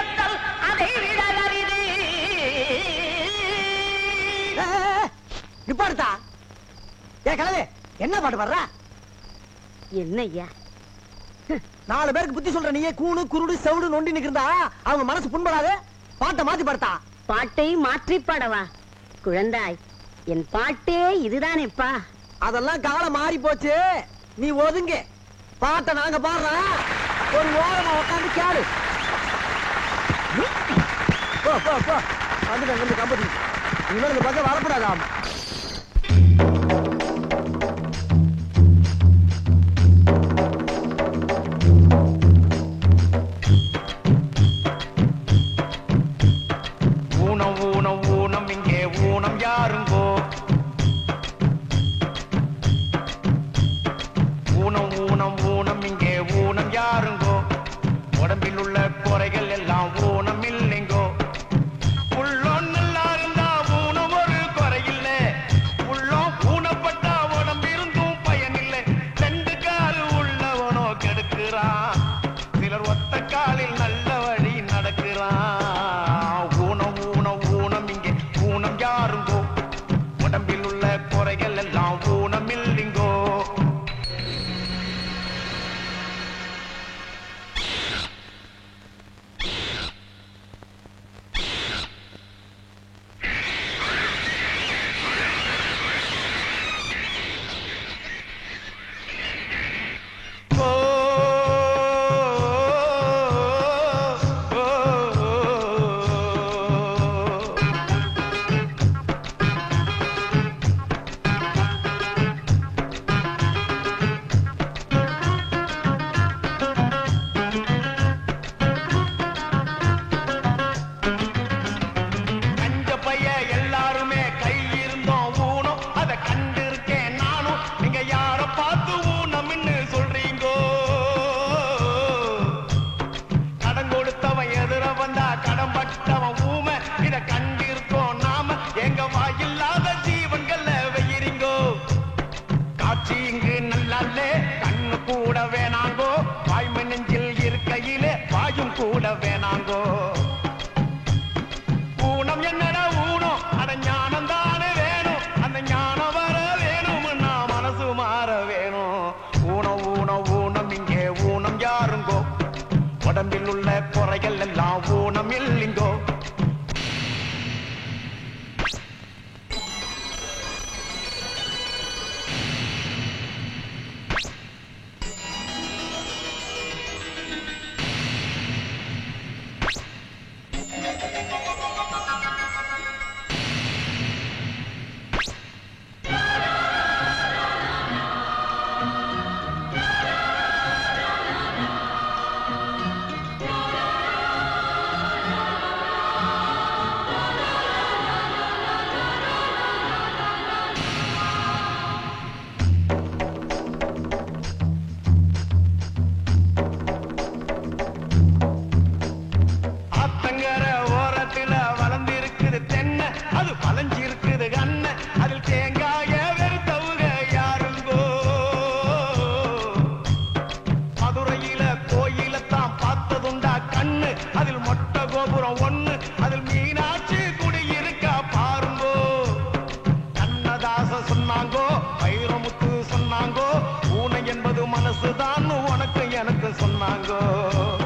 இழத்தல் அதை விட அரிது. நிப்பாடுதா ஏ கலவே, என்ன பாட்டு பாடுற? என்ன ஐயா, 4 பேருக்கு புத்தி சொல்ற நீயே கூணு குருடு செவுடு நொண்டி நிக்கிறதா அவங்க மனசு புண்படாது. பாட்டை மாத்தி பாடுதா. பாட்டை மாற்றி பாடவா? குழந்தாய், என் பாட்டே இதுதானேப்பா. அதெல்லாம் காலம் மாறி போச்சு, நீ ஒதுங்க. பாட்டை நாங்க பாடுறோம், ஒரு ஓரமா உட்காந்து கேளு. போ போ போ, வந்துட்டு கம்பெனி இவன் இந்த பக்கம் வரக்கூடாதாம். ஊனம் ஊனம் ஊனம் இங்கே ஊனம் யாருங்கோ? ஊனம் ஊனம் ஊனம் இங்கே ஊனம் யாருங்கோ? உடம்பில் உள்ள குறைகள் எல்லாம் ஊனம் இல்லைங்கோ. உள்ளம் நல்லா இருந்தா ஊனம் ஒரு குறையில்லை. உள்ளம் ஊனப்பட்டா உடம்பிருந்தும் பயனில்லை. 2 கால் உள்ளவனோ கெடுக்கிறான், சிலர் ஒத்த காலில் நல்ல வழி நடக்கிறான். ஊனம் ஊனம் ஊனம் இங்கே ஊனம் யாருங்கோ? உடம்பில் உள்ள குறைகள் எல்லாம் ஊனம் இல்லைங்கோ. கூட வேணாங்கோ. ஊனம் என்னடா ஊனம், அட ஞானம் தானே வேணும். அந்த ஞானம் வர வேணும்னா மனசு மாற வேணும். ஊனம் ஊனம் ஊனம் இங்கே ஊனம் யாருங்கோ? உடம்பில் உள்ள குறைகள் எல்லாம் ஊனம் இல்லைங்கோ. வைரமுத்து சொன்னாங்கோ, ஊனை என்பது மனசுதான் உனக்கு எனக்கு சொன்னாங்கோ.